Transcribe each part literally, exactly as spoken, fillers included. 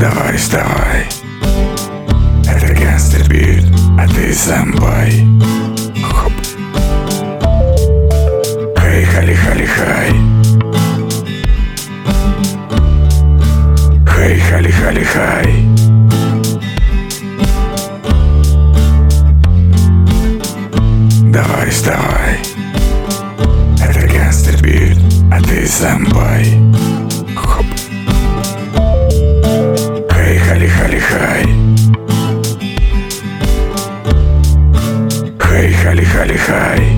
Давай, вставай. Это гангстер бит, а ты самбай. Хоп. Хей, хали, хали, хай. Хей, хали, хали, хай. Давай, вставай. Это гангстер бит, а ты самбай. Хоп. Хей, хали, хали, хай. Хей, хали, хали, хай.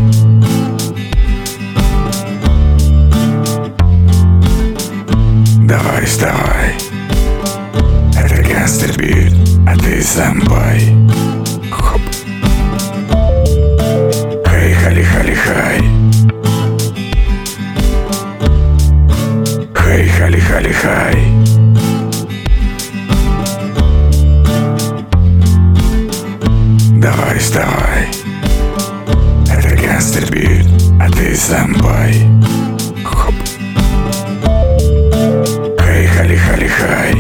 Давай, вставай. Это гангстер бит, а ты самбай. Хоп. Хей, хали, хали, хай. Хей, хали, хали, хай. Давай, вставай. Это гангстер бит, а ты самбай. Хоп. Хей, хали, хали, хай.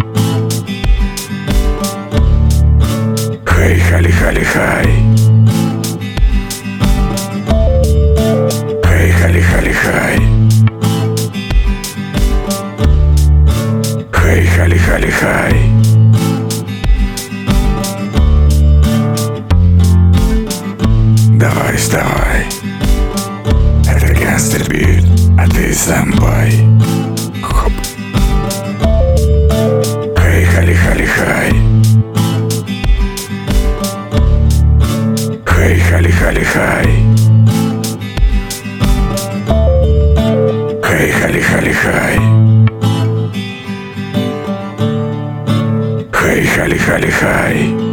Хей, хали, хали, хай. Хей, хали, хали, хай. Хей, хали, хали, хай. Давай, вставай. Это гангстер бит, а ты самбай. Хоп. Хей, хали, хали, хай. Хей, хали, хали, хай. Хей, хали, хали, хай. Хей, хали, хали, хай.